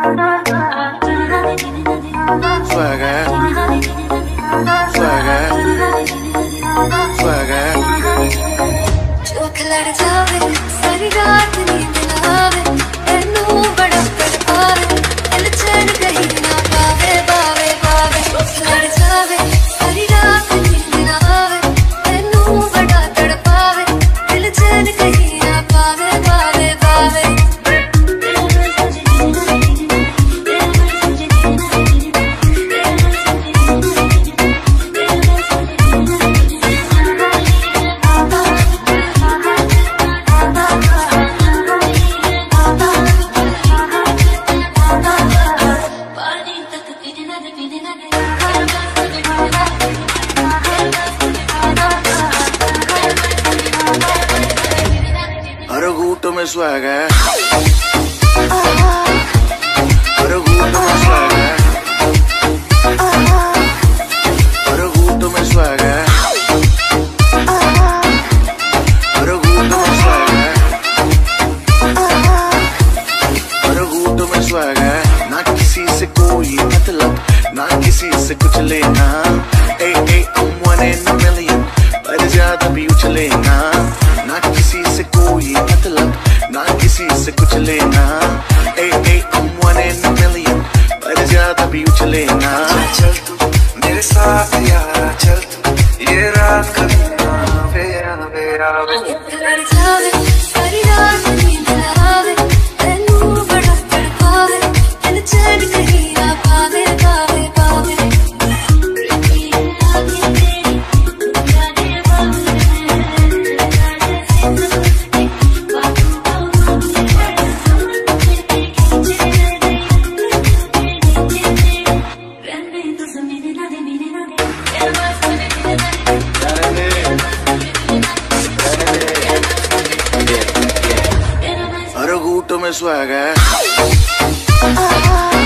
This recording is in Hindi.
Swagger, swagger, swagger. जो खिलड़ जावे सारी रात नींद ना आवे, तेनू बड़ा तड़पावे, दिल चैन कहीं ना पावे पावे पावे। जो खिलड़ जावे सारी रात नींद ना आवे, तेनू बड़ा तड़पावे, दिल चैन कहीं ना पावे पावे पावे। हर घूंट में swagger, हर घूंट में swagger, हर घूंट में swagger, हर घूंट में swagger, हर घूंट में swagger। ना किसी से कोई मतलब, ना किसी से कुछ लेना। I'm one in a million, पर ज्यादा भी उछलेना। ना किसी से कोई मतलब, ना किसी से कुछ लेना। I'm one in a million, पर ज्यादा भी उछलेना। चल तू मेरे साथ यारा, चल तू ये रात कभी ना आवे आवे आवे। खिलड़ जावे सारी रात नींद ना आवे, तेनू बड़ा तड़पावे, दिल चैन कहीं ना पावे पावे पावे। हर घूंट में swagger,